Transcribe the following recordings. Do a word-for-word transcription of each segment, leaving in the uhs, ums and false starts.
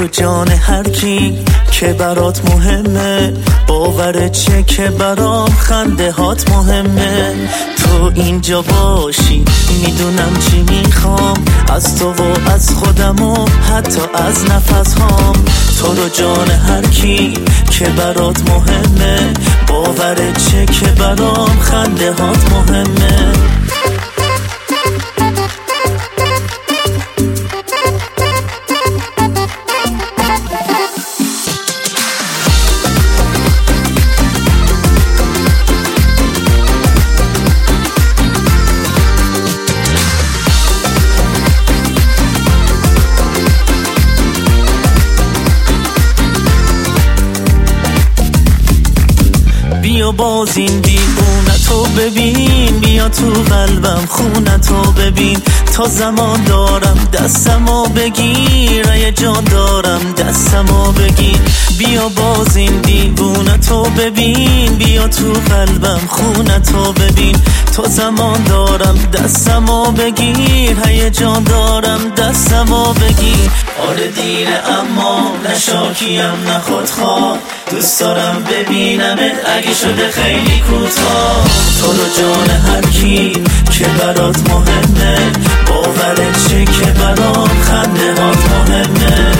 رو جان هر کی که برات مهمه، باورت چه که برام خنده هات مهمه. تو اینجا باشی میدونم چی میخوام، از تو و از خودم و حتی از نفس هام. تو رو جان هر کی که برات مهمه، باورت چه که برام خنده هات مهمه. بیا باز این دیوونتو ببین، بیا تو قلبم خونتو ببین. تا زمان دارم دستمو بگیر، یه جان دارم دستمو بگیر. بیا باز این دیوونتو ببین، بیا تو قلبم خونتو ببین. تا زمان دارم دستمو بگیر، یه جان دارم دستمو بگیر. آره دیره اما نشاکیم نه خودخواه، دوست دارم ببینمت اگه شده خیلی کوتاه. تو رو جان هر کی که برات مهمه، باورت چه که برام خنده هات مهمه.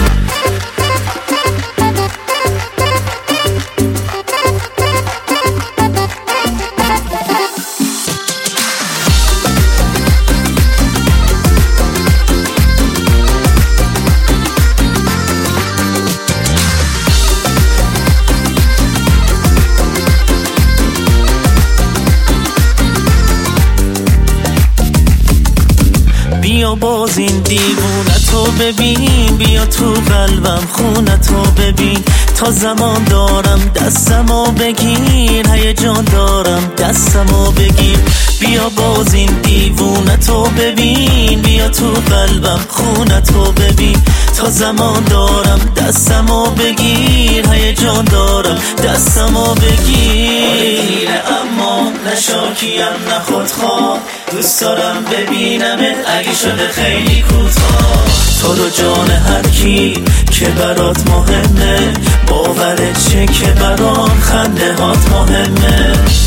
بیا باز این دیوونتو ببین، بیا تو قلبم خونتو ببین. تا زمان دارم دستمو بگیر، هیجان دارم دستمو بگیر. بیا باز این دیوونتو ببین، بیا تو قلبم خونتو ببین. تا زمان دارم دستمو بگیر، هیجان دارم دستمو بگیر. اما نشاکیم نه خودخواه، دوست دارم ببینمت اگه شده خیلی کوتاه. تو رو جان هر کی که برات مهمه، باورت چه که برام خنده هات مهمه.